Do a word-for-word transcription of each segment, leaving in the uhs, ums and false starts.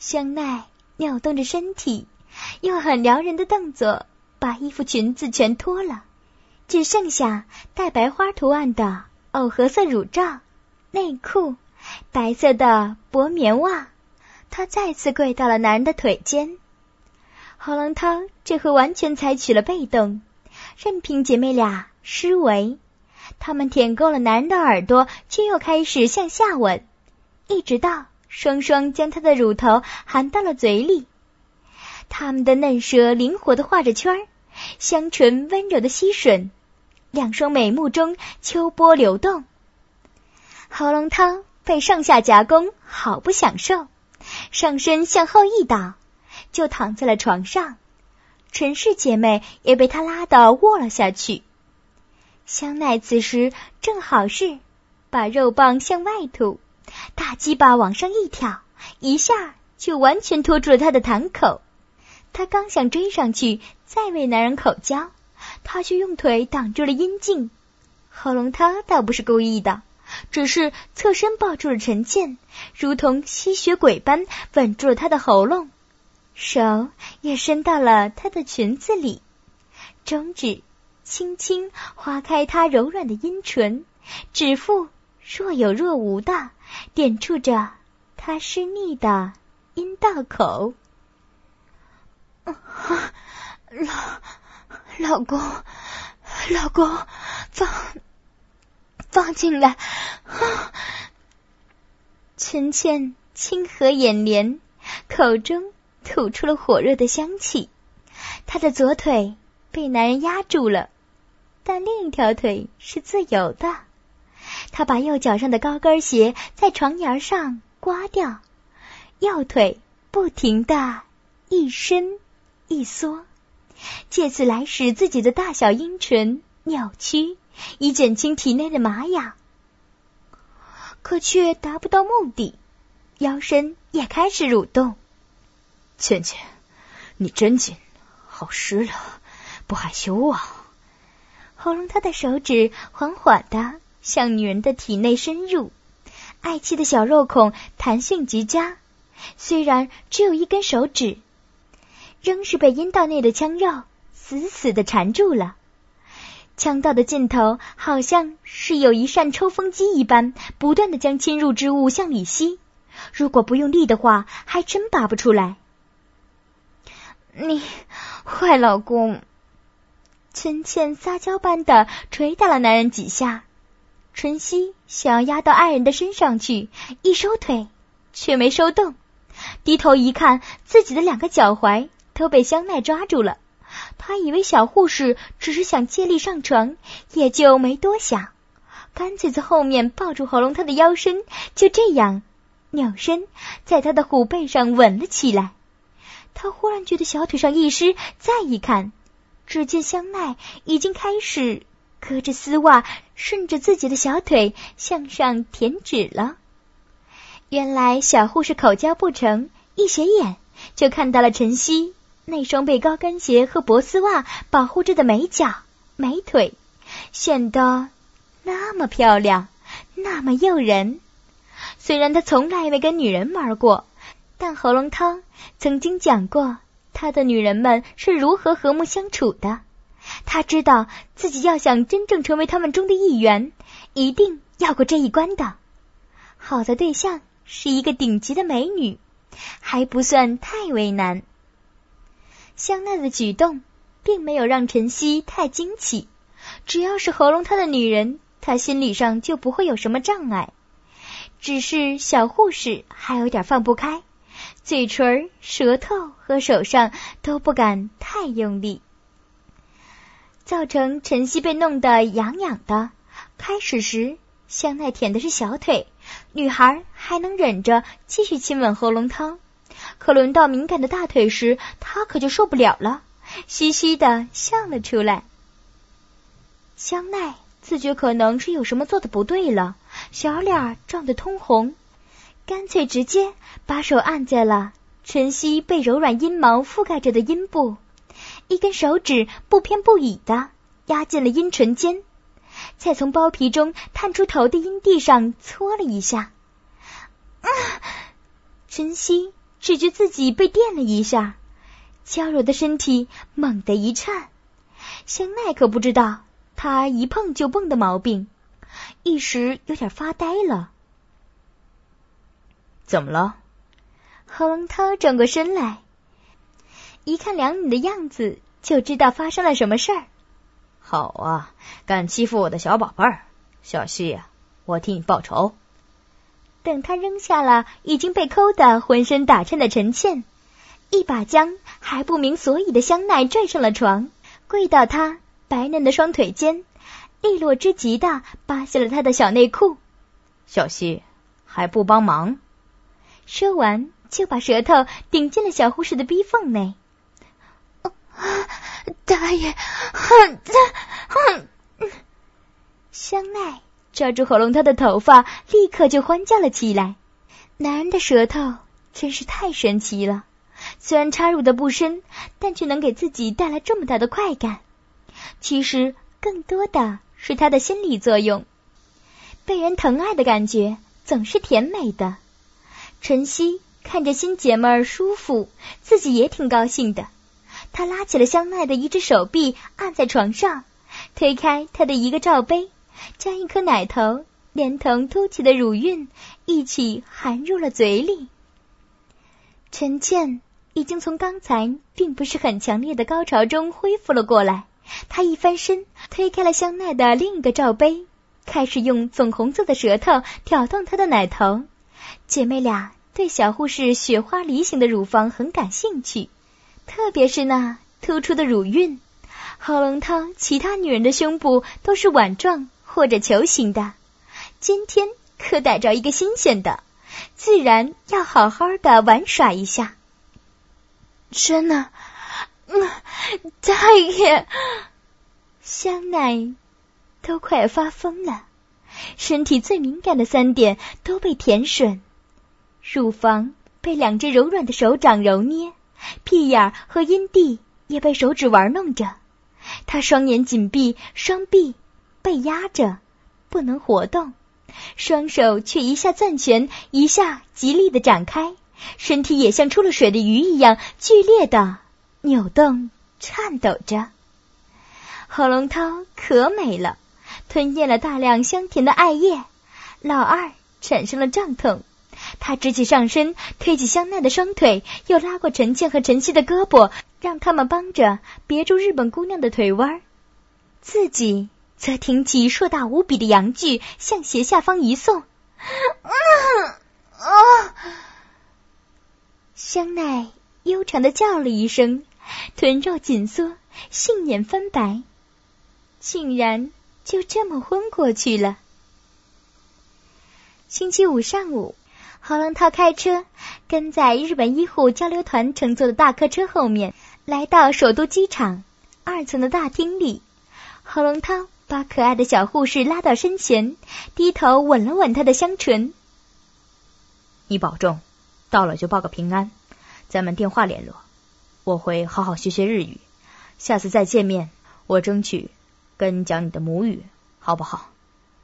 香奈扭动着身体，用很撩人的动作把衣服裙子全脱了，只剩下带白花图案的藕荷色乳罩、内裤、白色的薄棉袜。她再次跪到了男人的腿间。侯龙涛这回完全采取了被动，任凭姐妹俩施为。他们舔够了男人的耳朵，却又开始向下吻，一直到双双将他的乳头含到了嘴里。他们的嫩舌灵活地画着圈儿，香唇温柔地吸吮，两双美目中秋波流动。侯龙涛被上下夹攻，好不享受，上身向后一倒，就躺在了床上。陈氏姐妹也被他拉得卧了下去。香奈此时正好是把肉棒向外吐，大鸡巴往上一挑，一下就完全拖住了他的堂口。他刚想追上去再为男人口交，他却用腿挡住了阴茎。侯龙涛倒不是故意的，只是侧身抱住了陈倩，如同吸血鬼般吻住了她的喉咙，手也伸到了她的裙子里，中指轻轻划开她柔软的阴唇，指腹若有若无的点触着她湿腻的阴道口。老老公老公放放进来。陈倩轻合眼帘，口中吐出了火热的香气。她的左腿被男人压住了，但另一条腿是自由的。她把右脚上的高跟鞋在床沿上刮掉，右腿不停地一伸一缩，借此来使自己的大小阴唇扭曲，以减轻体内的麻痒。可却达不到目的，腰身也开始蠕动。 倩倩，你真紧，好湿了，不害羞啊？ 喉咙他的手指缓缓地向女人的体内深入，爱妻的小肉孔弹性极佳，虽然只有一根手指，仍是被阴道内的腔肉死死地缠住了。腔道的尽头好像是有一扇抽风机一般，不断地将侵入之物向里吸，如果不用力的话，还真拔不出来。你坏老公！陈倩撒娇般的捶打了男人几下，春熙想要压到爱人的身上去，一收腿却没收动，低头一看，自己的两个脚踝都被香奈抓住了。他以为小护士只是想借力上床，也就没多想，干脆在后面抱住喉咙他的腰身，就这样扭身在他的虎背上吻了起来。他忽然觉得小腿上一湿，再一看，只见香奈已经开始隔着丝袜顺着自己的小腿向上舔脂了。原来小护士口交不成，一斜眼就看到了晨曦那双被高跟鞋和薄丝袜保护着的美脚美腿，显得那么漂亮，那么诱人。虽然他从来没跟女人玩过，但侯龙涛曾经讲过他的女人们是如何和睦相处的。他知道自己要想真正成为他们中的一员，一定要过这一关的。好的对象是一个顶级的美女，还不算太为难。香奈的举动并没有让晨曦太惊奇，只要是喉咙他的女人，他心理上就不会有什么障碍。只是小护士还有点放不开，嘴唇、舌头和手上都不敢太用力，造成晨曦被弄得痒痒的。开始时香奈舔的是小腿，女孩还能忍着继续亲吻喉咙涛，可轮到敏感的大腿时，她可就受不了了，嘻嘻地笑了出来。香奈自觉可能是有什么做的不对了，小脸涨得通红，干脆直接把手按在了晨曦被柔软阴毛覆盖着的阴部，一根手指不偏不倚地压进了阴唇间，再从包皮中探出头的阴蒂上搓了一下。啊！晨曦只觉自己被电了一下，娇柔的身体猛地一颤。香奈可不知道他一碰就蹦的毛病，一时有点发呆了。 怎么了？ 何龙涛转过身来，一看两女的样子，就知道发生了什么事儿。 好啊，敢欺负我的小宝贝儿，小希啊，我替你报仇。 等他扔下了已经被抠得浑身打颤的陈倩，一把将还不明所以的香奈拽上了床，跪到他白嫩的双腿间，利落之极的扒下了他的小内裤。 小希还不帮忙？ 说完就把舌头顶进了小护士的逼缝内。大爷，哼哼！香奈抓住喉咙他的头发，立刻就欢叫了起来。男人的舌头真是太神奇了，虽然插入的不深，但却能给自己带来这么大的快感。其实更多的是他的心理作用，被人疼爱的感觉总是甜美的。晨曦看着新姐妹儿舒服，自己也挺高兴的。他拉起了香奈的一只手臂，按在床上，推开他的一个罩杯，将一颗奶头连同凸起的乳晕一起含入了嘴里。陈倩已经从刚才并不是很强烈的高潮中恢复了过来，她一翻身推开了香奈的另一个罩杯，开始用粉红色的舌头挑动她的奶头。姐妹俩对小护士雪花梨形的乳房很感兴趣，特别是那突出的乳晕。郝龙涛其他女人的胸部都是碗状或者球形的，今天可逮着一个新鲜的，自然要好好的玩耍一下。真的，嗯，大爷，香奈都快发疯了，身体最敏感的三点都被舔吮，乳房被两只柔软的手掌揉捏，屁眼和阴蒂也被手指玩弄着。他双眼紧闭，双臂被压着不能活动，双手却一下攥拳，一下极力地展开，身体也像出了水的鱼一样剧烈地扭动颤抖着。郝龙涛可美了，吞咽了大量香甜的艾叶，老二产生了胀痛。他直起上身，推起香奈的双腿，又拉过陈倩和陈曦的胳膊，让他们帮着别住日本姑娘的腿弯，自己则挺起硕大无比的阳具向斜下方一送。香奈悠长的叫了一声，臀肉紧缩，杏眼翻白，竟然就这么昏过去了。星期五上午，郝龙涛开车跟在日本医护交流团乘坐的大客车后面，来到首都机场二层的大厅里。郝龙涛把可爱的小护士拉到身前，低头吻了吻她的香唇。 你保重，到了就报个平安，咱们电话联络。我会好好学学日语，下次再见面，我争取跟你讲你的母语，好不好？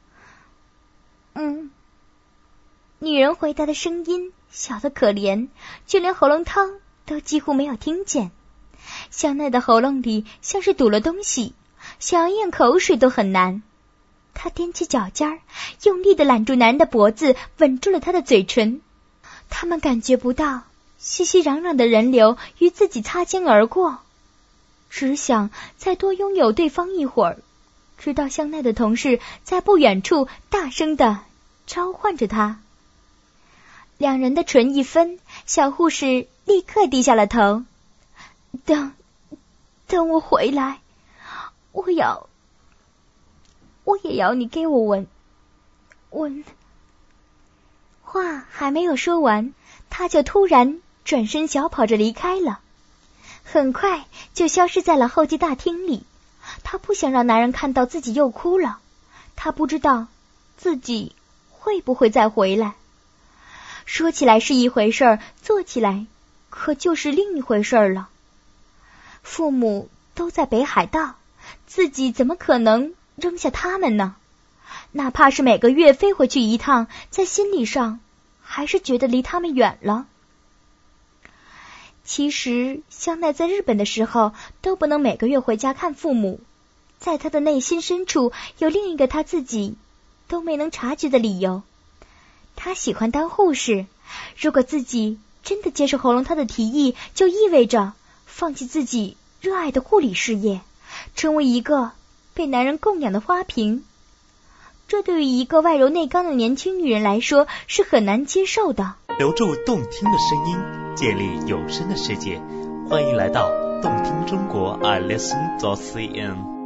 嗯。女人回答的声音小得可怜，就连喉咙涛都几乎没有听见。香奈的喉咙里像是堵了东西，想要咽口水都很难。她踮起脚尖，用力地揽住男人的脖子，吻住了他的嘴唇。他们感觉不到熙熙攘攘的人流与自己擦肩而过，只想再多拥有对方一会儿，直到香奈的同事在不远处大声地召唤着他。两人的唇一分，小护士立刻低下了头。等，等我回来，我要，我也要你给我吻，吻。话还没有说完，他就突然转身小跑着离开了，很快就消失在了候机大厅里。他不想让男人看到自己又哭了，他不知道自己会不会再回来。说起来是一回事儿，做起来可就是另一回事儿了。父母都在北海道，自己怎么可能扔下他们呢？哪怕是每个月飞回去一趟，在心理上还是觉得离他们远了。 其实香奈在日本的时候都不能每个月回家看父母，在他的内心深处有另一个他自己都没能察觉的理由。他喜欢当护士，如果自己真的接受喉咙汤的提议，就意味着放弃自己热爱的护理事业，成为一个被男人供养的花瓶。这对于一个外柔内刚的年轻女人来说是很难接受的。 留住动听的声音，建立有声的世界，欢迎来到动听中国 I listen dot c n。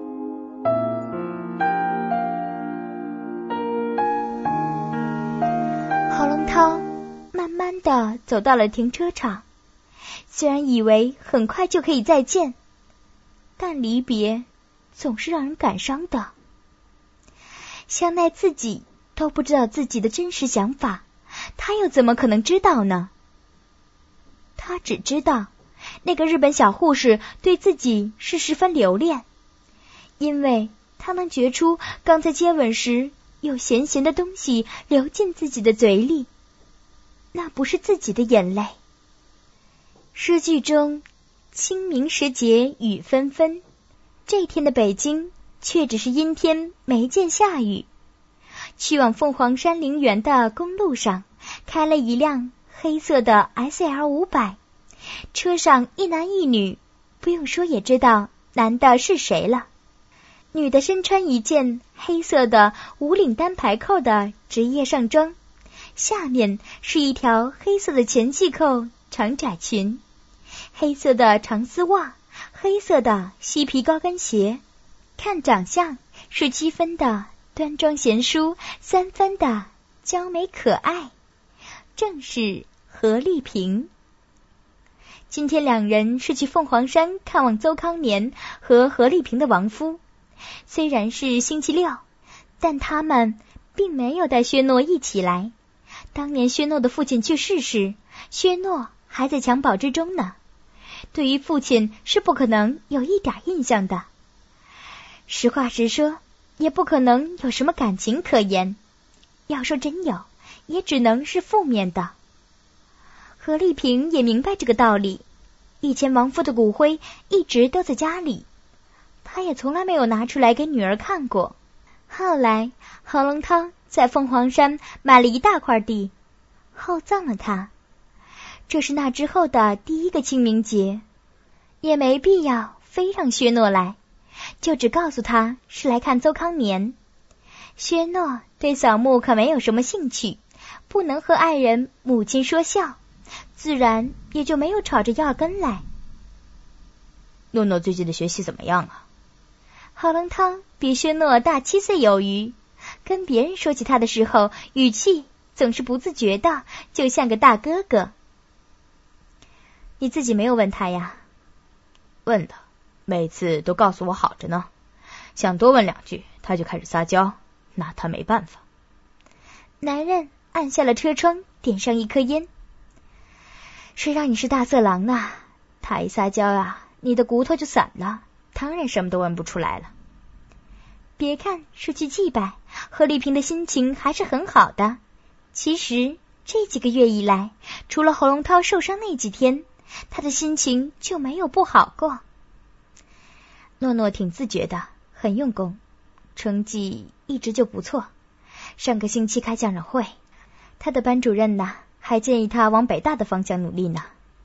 喉咙汤慢慢地走到了停车场，虽然以为很快就可以再见，但离别总是让人感伤的。香奈自己都不知道自己的真实想法，他又怎么可能知道呢？他只知道那个日本小护士对自己是十分留恋，因为他能觉出刚才接吻时有咸咸的东西流进自己的嘴里，那不是自己的眼泪。诗句中清明时节雨纷纷，这天的北京却只是阴天，没见下雨。去往凤凰山陵园的公路上开了一辆黑色的 S L 五百， 车上一男一女，不用说也知道男的是谁了。女的身穿一件黑色的无领单排扣的职业上装，下面是一条黑色的前系扣长窄裙，黑色的长丝袜，黑色的细皮高跟鞋，看长相是七分的端庄贤淑，三分的娇美可爱，正是何丽萍。今天两人是去凤凰山看望邹康年和何丽萍的亡夫，虽然是星期六，但他们并没有带薛诺一起来。当年薛诺的父亲去世时，薛诺还在襁褓之中呢，对于父亲是不可能有一点印象的。实话实说，也不可能有什么感情可言，要说真有，也只能是负面的。何丽萍也明白这个道理，以前亡夫的骨灰一直都在家里，她也从来没有拿出来给女儿看过。后来喉咙汤在凤凰山买了一大块地，厚葬了他。这是那之后的第一个清明节，也没必要非让薛诺来，就只告诉他是来看邹康年。薛诺对扫墓可没有什么兴趣，不能和爱人母亲说笑，自然也就没有吵着要跟来。 诺诺最近的学习怎么样啊？ 喉咙汤比薛诺大七岁有余，跟别人说起他的时候，语气总是不自觉的，就像个大哥哥。 你自己没有问他呀？问了，每次都告诉我好着呢，想多问两句他就开始撒娇，拿他没办法。 男人按下了车窗，点上一颗烟。谁让你是大色狼呢？他一撒娇啊，你的骨头就散了，当然什么都问不出来了。别看是去祭拜，何丽萍的心情还是很好的。其实这几个月以来，除了喉咙涛受伤那几天，他的心情就没有不好过。诺诺挺自觉的，很用功，成绩一直就不错。上个星期开家长会，他的班主任呢，还建议他往北大的方向努力呢。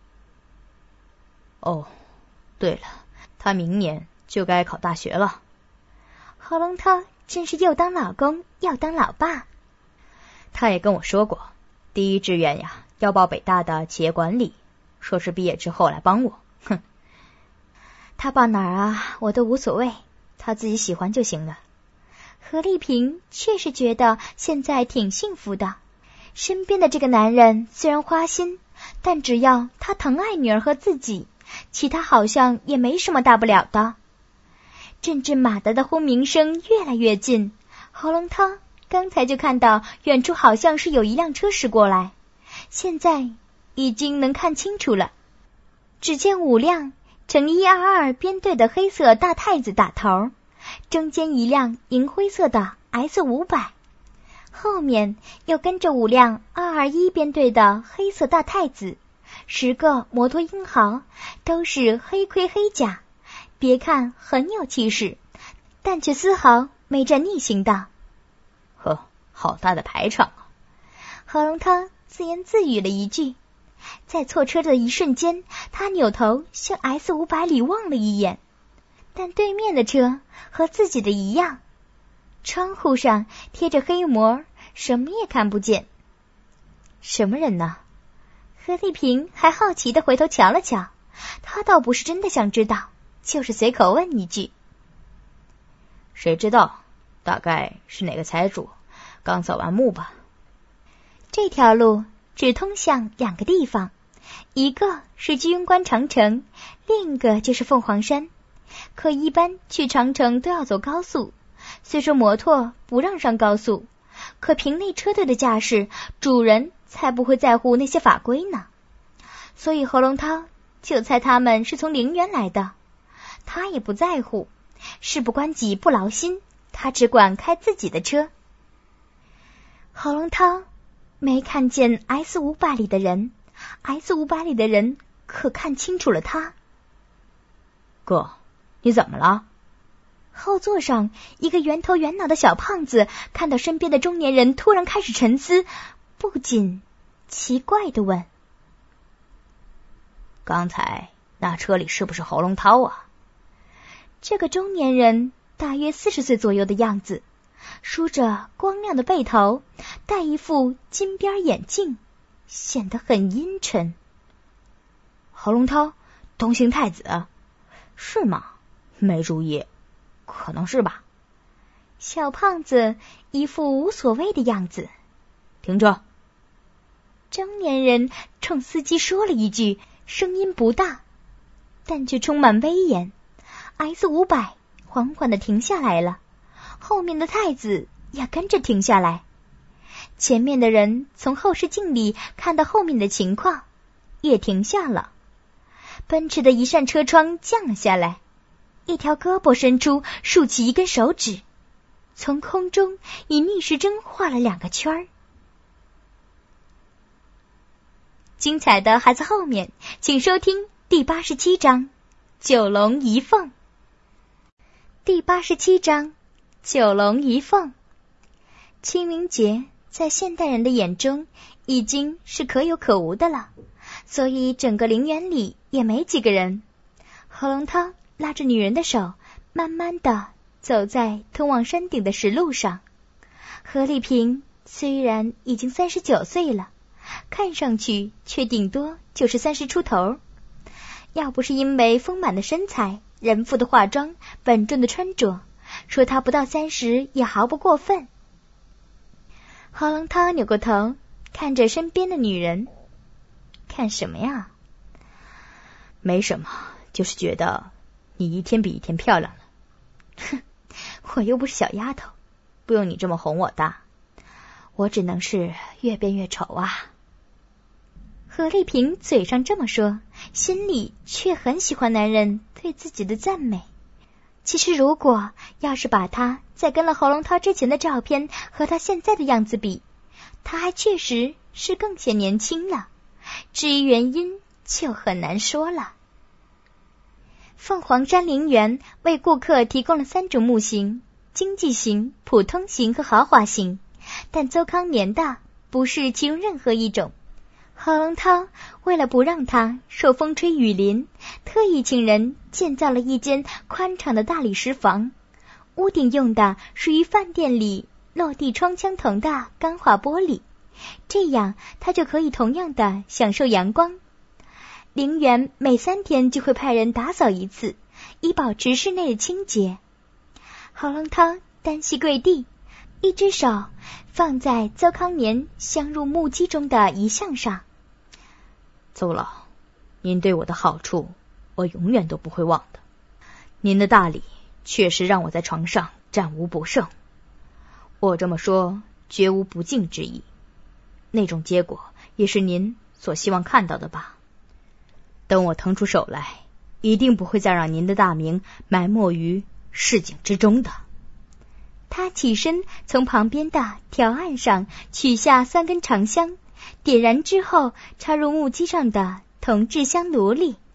哦，对了，他明年就该考大学了。 喉咙涛真是又当老公又当老爸。 他也跟我说过，第一志愿呀要报北大的企业管理，说是毕业之后来帮我。哼， 他报哪儿啊，我都无所谓，他自己喜欢就行了。何丽萍确实觉得现在挺幸福的，身边的这个男人虽然花心，但只要他疼爱女儿和自己，其他好像也没什么大不了的。阵阵马达的轰鸣声越来越近，喉咙汤刚才就看到远处好像是有一辆车驶过来，现在已经能看清楚了。只见五辆呈一二二编队的黑色大太子打头，中间一辆银灰色的 S 五百， 后面又跟着五辆二二一编队的黑色大太子， 十个摩托英豪，都是黑盔黑甲，别看很有气势，但却丝毫没占逆行道。 呵，好大的排场啊！ 何龙涛自言自语了一句，在错车的一瞬间，他扭头向 S 五百 里望了一眼，但对面的车和自己的一样，窗户上贴着黑膜，什么也看不见。 什么人呢？ 何丽萍还好奇地回头瞧了瞧，他倒不是真的想知道，就是随口问一句。 谁知道，大概是哪个财主刚扫完墓吧。 这条路只通向两个地方，一个是居庸关长城，另一个就是凤凰山。可一般去长城都要走高速，虽说摩托不让上高速，可凭那车队的架势，主人才不会在乎那些法规呢。所以何龙涛就猜他们是从陵园来的，他也不在乎，事不关己不劳心，他只管开自己的车。何龙涛没看见 S 五百 里的人， S 五百 里的人可看清楚了他。 哥，你怎么了？ 后座上一个圆头圆脑的小胖子看到身边的中年人，突然开始沉思，不禁奇怪地问： 刚才那车里是不是侯龙涛啊？ 这个中年人大约四十岁左右的样子，梳着光亮的背头，戴一副金边眼镜，显得很阴沉。 侯龙涛，东兴太子，是吗？没注意，可能是吧。 小胖子一副无所谓的样子。 停车！ 中年人冲司机说了一句，声音不大，但却充满威严。S 五百 缓缓地停下来了，后面的太子也跟着停下来。前面的人从后视镜里看到后面的情况，也停下了。奔驰的一扇车窗降了下来，一条胳膊伸出，竖起一根手指，从空中以逆时针画了两个圈儿。精彩的还在后面，请收听第八十七章九龙一凤。第八十七章九龙一凤。清明节在现代人的眼中已经是可有可无的了，所以整个陵园里也没几个人。何龙涛拉着女人的手，慢慢地走在通往山顶的石路上。何丽萍虽然已经三十九岁了，看上去却顶多就是三十出头。要不是因为丰满的身材、人妇的化妆、稳重的穿着，说她不到三十也毫不过分。何龙涛扭过头，看着身边的女人。看什么呀？ 没什么，就是觉得你一天比一天漂亮了。 哼，我又不是小丫头，不用你这么哄我的，我只能是越变越丑啊。何丽萍嘴上这么说，心里却很喜欢男人对自己的赞美。其实如果要是把她在跟了侯龙涛之前的照片和她现在的样子比，她还确实是更显年轻了。至于原因就很难说了。凤凰山陵园为顾客提供了三种木型：经济型、普通型和豪华型，但邹康年的不是其中任何一种。何龙涛为了不让他受风吹雨淋，特意请人建造了一间宽敞的大理石房，屋顶用的属于饭店里落地窗相同的钢化玻璃，这样他就可以同样的享受阳光。陵园每三天就会派人打扫一次，以保持室内的清洁。何龙涛单膝跪地，一只手放在邹康年镶入木屐中的遗像上。 邹老，您对我的好处我永远都不会忘的。您的大礼确实让我在床上战无不胜，我这么说绝无不敬之意，那种结果也是您所希望看到的吧。等我腾出手来，一定不会再让您的大名埋没于市井之中的。 他起身从旁边的条案上取下三根长香，点燃之后插入木屐上的同志相奴隶。